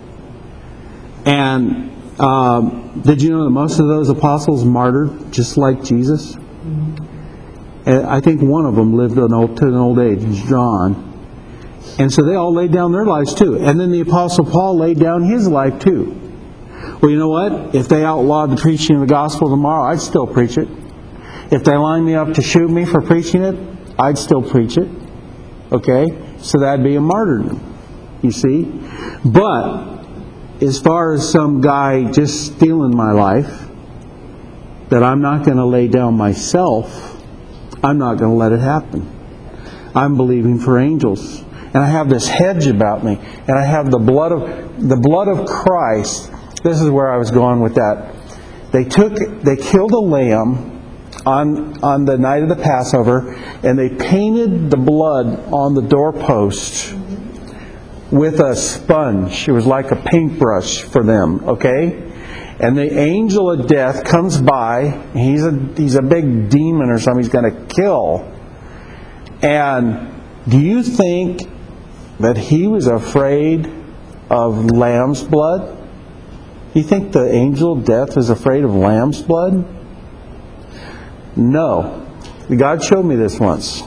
And um, did you know that most of those apostles martyred just like Jesus? And I think one of them lived an old, to an old age, John. And so they all laid down their lives too. And then the Apostle Paul laid down his life too. Well, you know what? If they outlawed the preaching of the gospel tomorrow, I'd still preach it. If they lined me up to shoot me for preaching it, I'd still preach it. Okay? So that'd be a martyrdom. You see? But as far as some guy just stealing my life, that I'm not going to lay down myself, I'm not going to let it happen. I'm believing for angels. And I have this hedge about me. And I have the blood of the blood of Christ. This is where I was going with that. They took they killed a lamb on on the night of the Passover, and they painted the blood on the doorpost with a sponge. It was like a paintbrush for them, okay? And the angel of death comes by. He's a, he's a big demon or something he's going to kill. And do you think that he was afraid of lamb's blood? Do you think the angel of death was afraid of lamb's blood? No. God showed me this once.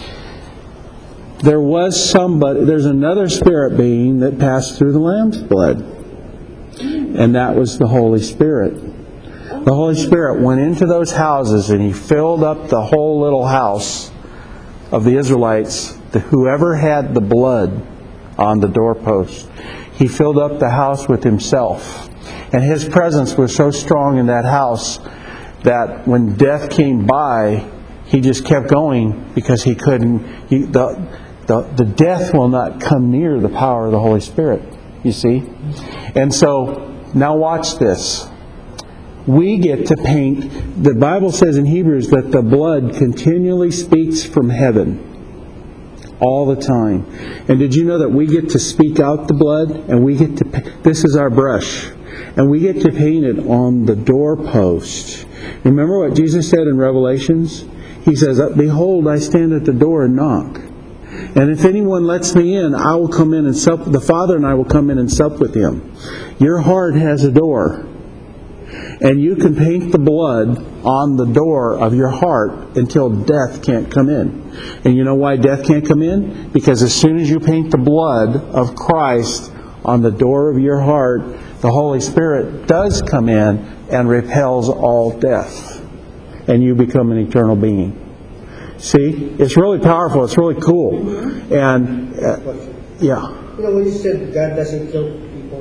There was somebody, there's another spirit being that passed through the lamb's blood. And that was the Holy Spirit. The Holy Spirit went into those houses and He filled up the whole little house of the Israelites. The, whoever had the blood on the doorpost, He filled up the house with Himself. And His presence was so strong in that house that when death came by, He just kept going because He couldn't. He, the, the, the death will not come near the power of the Holy Spirit, you see. And so, now watch this. We get to paint, the Bible says in Hebrews that the blood continually speaks from heaven. All the time. And did you know that we get to speak out the blood? And we get to, this is our brush. And we get to paint it on the doorpost. Remember what Jesus said in Revelations? He says, "Behold, I stand at the door and knock. And if anyone lets me in, I will come in and sup, the Father and I will come in and sup with him." Your heart has a door. And you can paint the blood on the door of your heart until death can't come in. And you know why death can't come in? Because as soon as you paint the blood of Christ on the door of your heart, the Holy Spirit does come in and repels all death. And you become an eternal being. See? It's really powerful. It's really cool. And, uh, yeah. You know, when you said God doesn't kill people,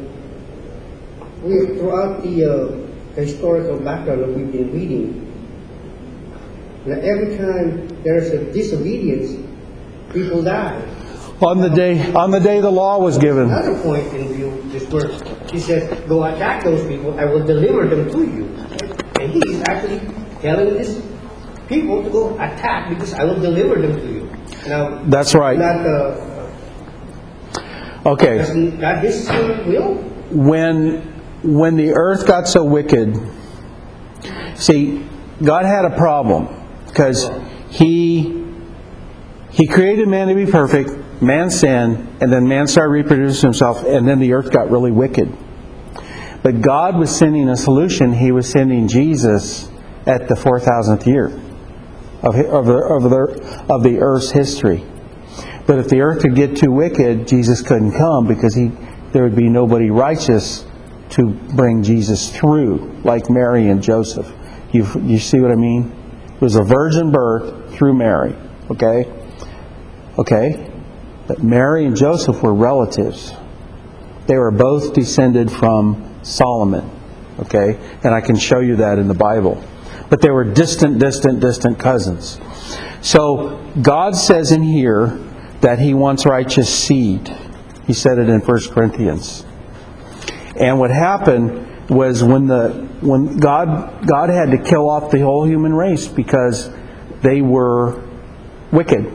we, throughout the uh, historical background that we've been reading, now every time there's a disobedience, people die. On the day, on the day the law was given. Another point in view, this verse, He said, "Go attack those people, I will deliver them to you." And He is actually telling these people to go attack because I will deliver them to you. Now, that's right. Not, uh, okay. Not His will. When when the earth got so wicked, see, God had a problem because He He created man to be perfect. Man sinned, and then man started reproducing himself, and then the earth got really wicked. But God was sending a solution. He was sending Jesus at the four thousandth year of, of, the, of, the, of the earth's history. But if the earth would get too wicked, Jesus couldn't come because he there would be nobody righteous to bring Jesus through, like Mary and Joseph. You, you see what I mean? It was a virgin birth through Mary. Okay? Okay? But Mary and Joseph were relatives. They were both descended from Solomon. Okay? And I can show you that in the Bible. But they were distant, distant, distant cousins. So God says in here that He wants righteous seed. He said it in First Corinthians. And what happened was when the when God God had to kill off the whole human race because they were wicked.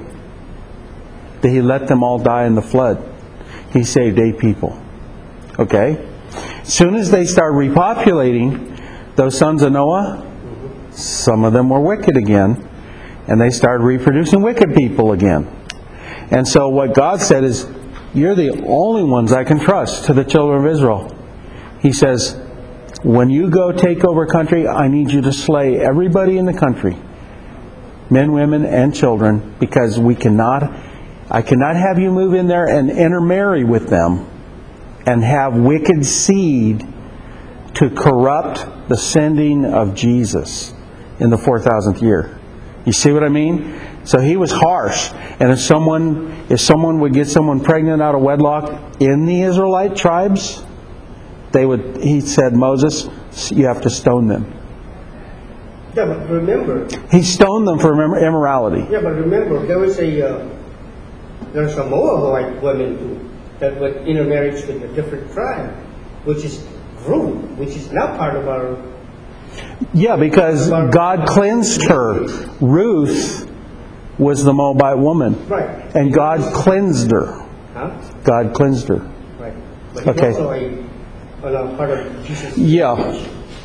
He let them all die in the flood. He saved eight people. Okay? As soon as they started repopulating, those sons of Noah, some of them were wicked again. And they started reproducing wicked people again. And so what God said is, you're the only ones I can trust to the children of Israel. He says, when you go take over country, I need you to slay everybody in the country. Men, women, and children. Because we cannot... I cannot have you move in there and intermarry with them and have wicked seed to corrupt the sending of Jesus in the four thousandth year. You see what I mean? So He was harsh. And if someone if someone would get someone pregnant out of wedlock in the Israelite tribes, they would. He said, Moses, you have to stone them. Yeah, but remember... He stoned them for immorality. Yeah, but remember, there was a... Uh, There's a Moabite women too that would intermarry with a different tribe, which is Ruth, which is now part of our. Yeah, because God cleansed her. Ruth was the Moabite woman, right? And God cleansed her. Huh? God cleansed her. Right. But okay. Also a, a part of Jesus. Yeah.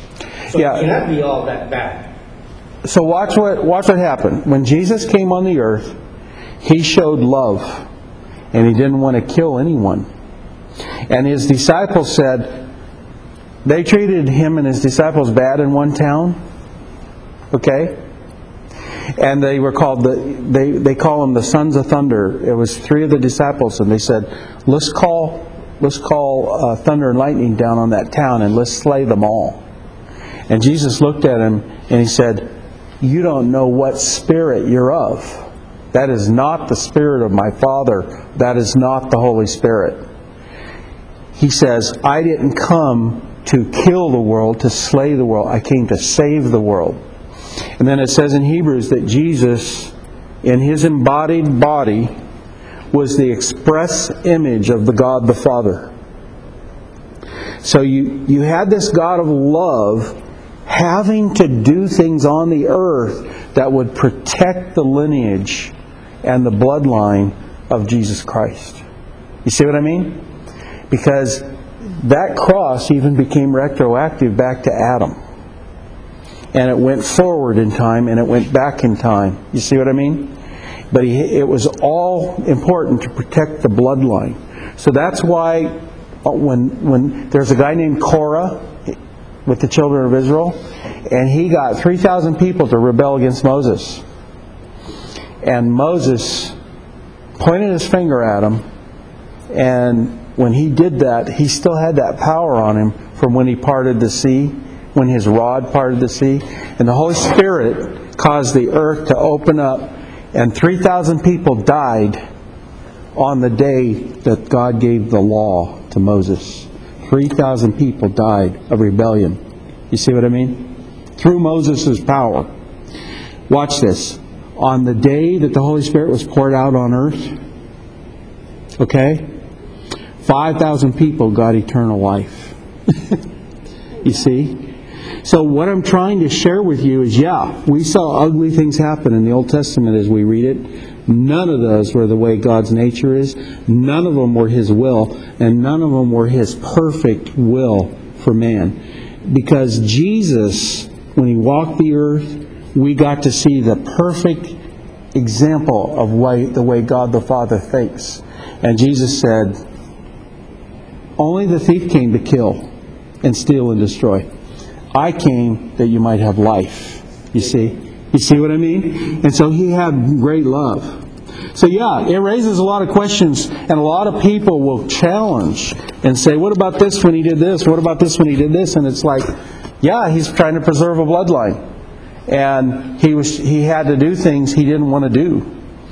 So Yeah. it cannot be all that bad. So watch what watch what happened. When Jesus came on the earth, He showed love, and He didn't want to kill anyone. And His disciples said, they treated Him and His disciples bad in one town. Okay? And they were called the they they call them the sons of thunder. It was three of the disciples, and they said, let's call let's call uh, thunder and lightning down on that town, and let's slay them all. And Jesus looked at him and He said, you don't know what spirit you're of. That is not the Spirit of my Father. That is not the Holy Spirit. He says, I didn't come to kill the world, to slay the world. I came to save the world. And then it says in Hebrews that Jesus, in His embodied body, was the express image of the God the Father. So you, you had this God of love having to do things on the earth that would protect the lineage and the bloodline of Jesus Christ. You see what I mean? Because that cross even became retroactive back to Adam. And it went forward in time and it went back in time. You see what I mean? But he, it was all important to protect the bloodline. So that's why when when there's a guy named Korah with the children of Israel, and he got three thousand people to rebel against Moses. And Moses pointed his finger at him, and when he did that, he still had that power on him from when he parted the sea, when his rod parted the sea. And the Holy Spirit caused the earth to open up, and three thousand people died on the day that God gave the law to Moses. three thousand people died of rebellion. You see what I mean? Through Moses' power. Watch this. On the day that the Holy Spirit was poured out on earth, okay, five thousand people got eternal life. You see? So what I'm trying to share with you is, yeah, we saw ugly things happen in the Old Testament as we read it. None of those were the way God's nature is. None of them were His will. And none of them were His perfect will for man. Because Jesus, when He walked the earth, we got to see the perfect example of way, the way God the Father thinks. And Jesus said, only the thief came to kill and steal and destroy. I came that you might have life. You see? You see what I mean? And so He had great love. So yeah, it raises a lot of questions, and a lot of people will challenge and say, what about this when He did this? What about this when He did this? And it's like, yeah, He's trying to preserve a bloodline. And he was he had to do things He didn't want to do.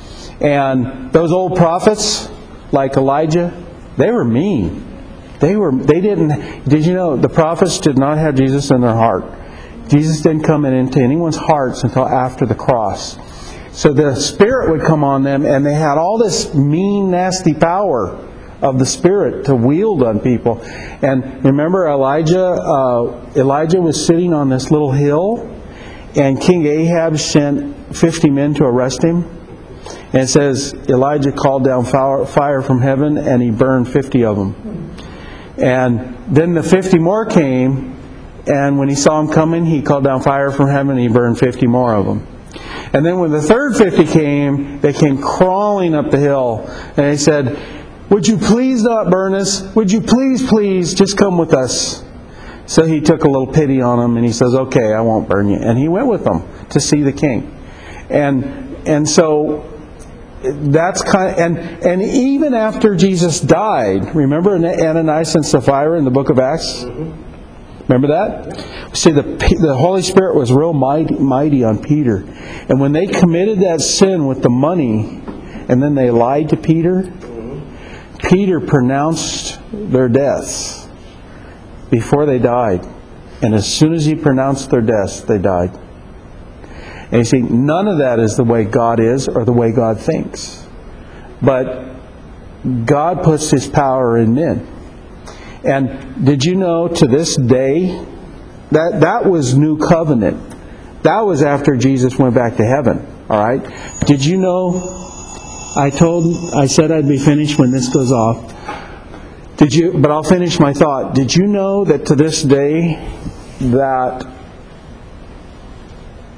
And those old prophets, like Elijah, they were mean. They were they didn't did you know the prophets did not have Jesus in their heart. Jesus didn't come into anyone's hearts until after the cross. So the Spirit would come on them, and they had all this mean, nasty power of the Spirit to wield on people. And remember Elijah uh, Elijah was sitting on this little hill, and King Ahab sent fifty men to arrest him. And it says Elijah called down fire from heaven, and he burned fifty of them. And then the fifty more came, and when he saw them coming, he called down fire from heaven, and he burned fifty more of them. And then when the third fifty came, they came crawling up the hill, and they said, would you please not burn us? Would you please, please just come with us? So he took a little pity on them, and he says, okay, I won't burn you. And he went with them to see the king. And and so that's kind of, and, and even after Jesus died, remember Ananias and Sapphira in the book of Acts? Remember that? See, the the Holy Spirit was real mighty, mighty on Peter. And when they committed that sin with the money, and then they lied to Peter, Peter pronounced their deaths before they died. And as soon as he pronounced their deaths, they died. And you see, none of that is the way God is or the way God thinks. But God puts His power in men. And did you know to this day, that that was New Covenant. That was after Jesus went back to heaven. All right? Did you know, I told, I said I'd be finished when this goes off. Did you, but I'll finish my thought. Did you know that to this day, that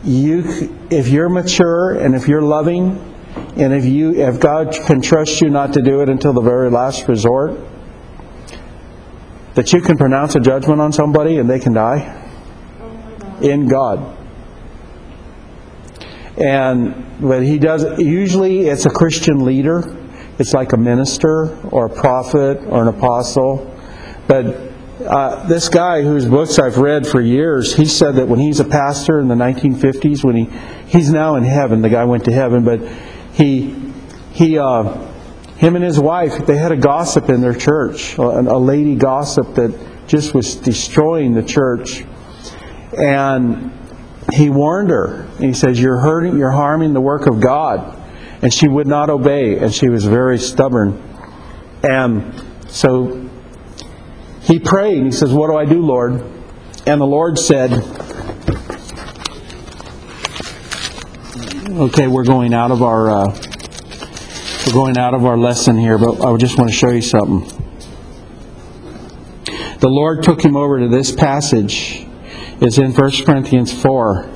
you, if you're mature and if you're loving, and if you, if God can trust you not to do it until the very last resort, that you can pronounce a judgment on somebody and they can die in God. And but He does. Usually, it's a Christian leader. It's like a minister or a prophet or an apostle. But uh, this guy whose books I've read for years, he said that when he's a pastor in the nineteen fifties, when he he's now in heaven. The guy went to heaven, but he he uh, him and his wife, they had a gossip in their church, a, a lady gossip that just was destroying the church, and he warned her. He says, "You're hurting, you're harming the work of God." And she would not obey, and she was very stubborn. And so he prayed, and he says, "What do I do, Lord?" And the Lord said, okay, we're going out of our uh, we're going out of our lesson here, but I just want to show you something. The Lord took him over to this passage. It's in First Corinthians four.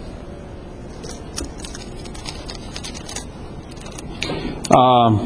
Um,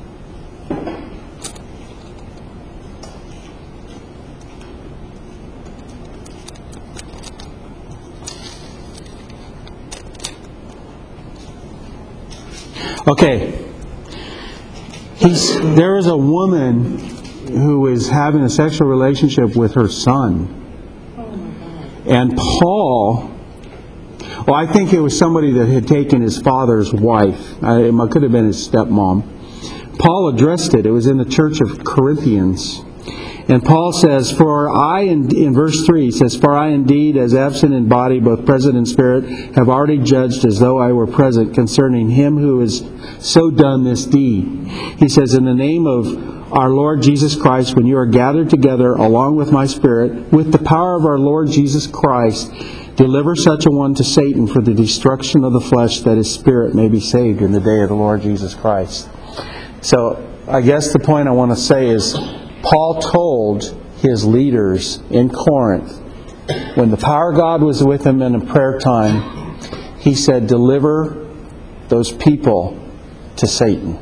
okay. He's, there is a woman who is having a sexual relationship with her son. And Paul... Well, I think it was somebody that had taken his father's wife. It could have been his stepmom. Paul addressed it. It was in the church of Corinthians. And Paul says, For I, in, in verse three, he says, For I indeed, as absent in body, both present in spirit, have already judged as though I were present concerning him who has so done this deed. He says, In the name of our Lord Jesus Christ, when you are gathered together along with my spirit, with the power of our Lord Jesus Christ, deliver such a one to Satan for the destruction of the flesh, that his spirit may be saved in the day of the Lord Jesus Christ. So, I guess the point I want to say is, Paul told his leaders in Corinth, when the power of God was with him in a prayer time, he said, deliver those people to Satan.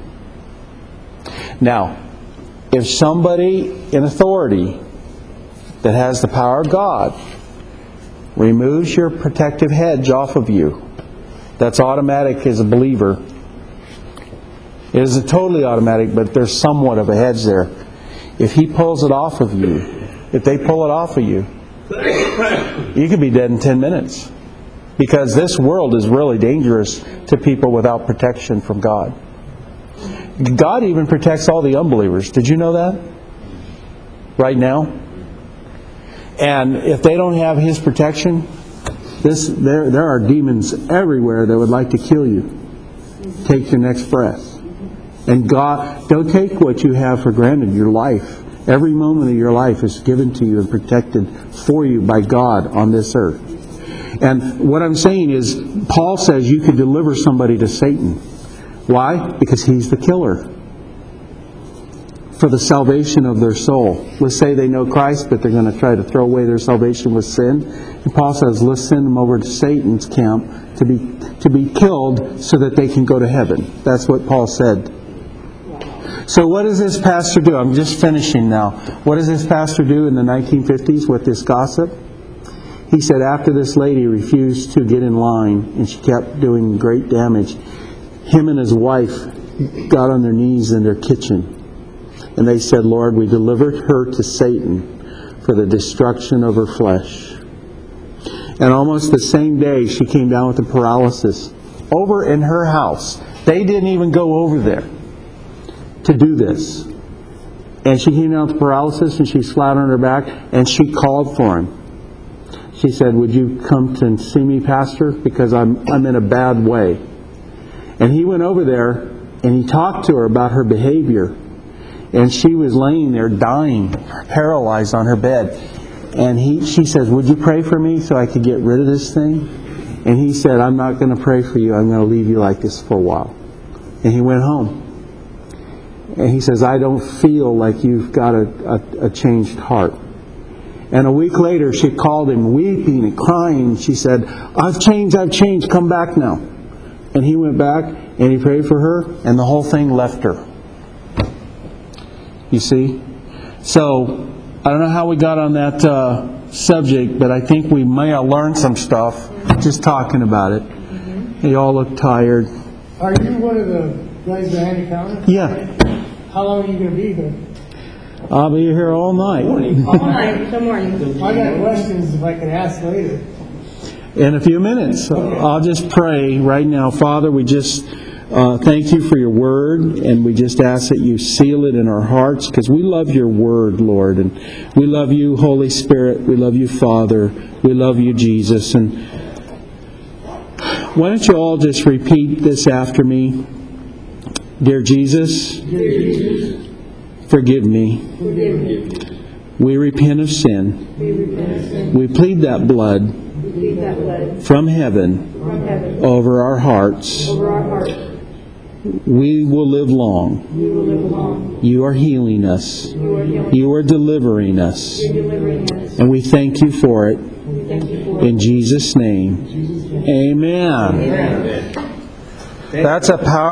Now, if somebody in authority that has the power of God removes your protective hedge off of you, that's automatic as a believer. It isn't totally automatic, but there's somewhat of a hedge there. If he pulls it off of you, if they pull it off of you, you could be dead in ten minutes. Because this world is really dangerous to people without protection from God. God even protects all the unbelievers. Did you know that? Right now? And if they don't have His protection, this there there are demons everywhere that would like to kill you. Take your next breath. And God, don't take what you have for granted, your life. Every moment of your life is given to you and protected for you by God on this earth. And what I'm saying is, Paul says you can deliver somebody to Satan. Why? Because he's the killer. For the salvation of their soul. Let's say they know Christ, but they're going to try to throw away their salvation with sin. And Paul says, let's send them over to Satan's camp to be to be killed so that they can go to heaven. That's what Paul said. So what does this pastor do? I'm just finishing now. What does this pastor do in the nineteen fifties with this gossip? He said after this lady refused to get in line and she kept doing great damage, him and his wife got on their knees in their kitchen. And they said, Lord, we delivered her to Satan for the destruction of her flesh. And almost the same day, she came down with a paralysis over in her house. They didn't even go over there to do this. And she came down with paralysis and she's flat on her back and she called for him. She said, would you come to see me, Pastor? Because I'm I'm in a bad way. And he went over there and he talked to her about her behavior. And she was laying there dying, paralyzed on her bed. And he, she says, would you pray for me so I could get rid of this thing? And he said, I'm not going to pray for you. I'm going to leave you like this for a while. And he went home. And he says, I don't feel like you've got a, a, a changed heart. And a week later, she called him weeping and crying. She said, I've changed, I've changed, come back now. And he went back and he prayed for her, and the whole thing left her. You see? So, I don't know how we got on that uh, subject, but I think we may have learned some stuff just talking about it. They all look tired. Are you one of the guys behind the counter? Yeah. How long are you going to be here? I'll be here all night. All night until morning. I got questions if I can ask later. In a few minutes. I'll just pray right now. Father, we just uh, thank you for your word, and we just ask that you seal it in our hearts, because we love your word, Lord. And we love you, Holy Spirit. We love you, Father. We love you, Jesus. And why don't you all just repeat this after me? Dear Jesus, Dear Jesus, forgive me. Forgive me. We repent of sin. We repent of sin. We plead that blood We plead that blood from heaven from heaven over our hearts. over our hearts. We will live long. We will live long. You are healing us. You are healing. You are delivering us. You're delivering us. And we thank you for it. We thank you for it. In Jesus' name. Amen. That's a power.